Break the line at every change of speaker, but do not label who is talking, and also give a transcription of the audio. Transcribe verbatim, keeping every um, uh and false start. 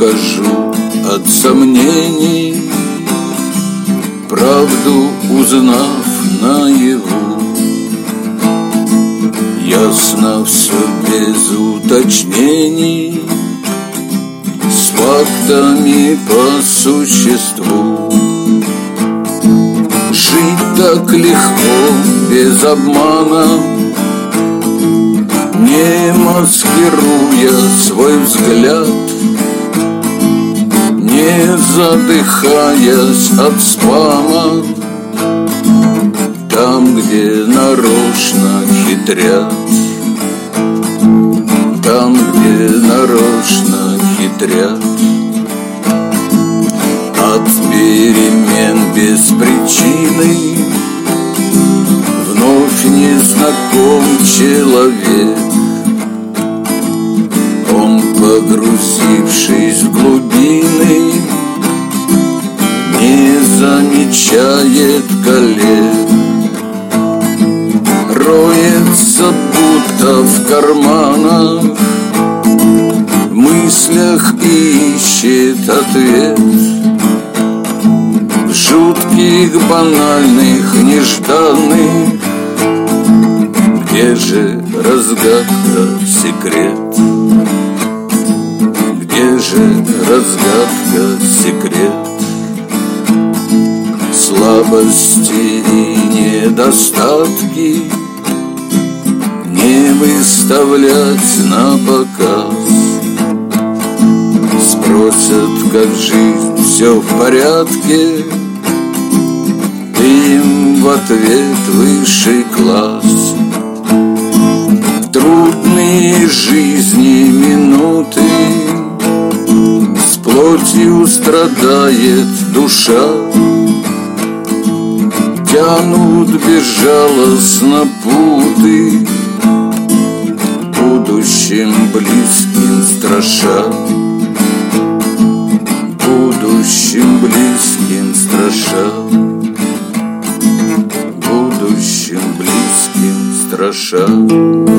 ухожу от сомнений, правду узнав наяву. Ясно все без уточнений, с фактами по существу. Жить так легко, без обмана, не маскируя свой взгляд, не задыхаясь от спама, там, где нарочно хитрят, там, где нарочно хитрят. От перемен без причины вновь незнаком человек. Он, погрузившись в глубины, не замечает коллег. Роется будто в карманах, в мыслях ищет ответ. В жутких, банальных, нежданных, где же разгадка, секрет? Где же разгадка, секрет? Слабости и недостатки не выставлять на показ. Спросят, как жизнь, все в порядке, им в ответ высший класс. В трудные жизни минуты с плотью страдает душа. Тянут безжалостно путы, будущим близким страша. Будущим близким страша. Будущим близким страша.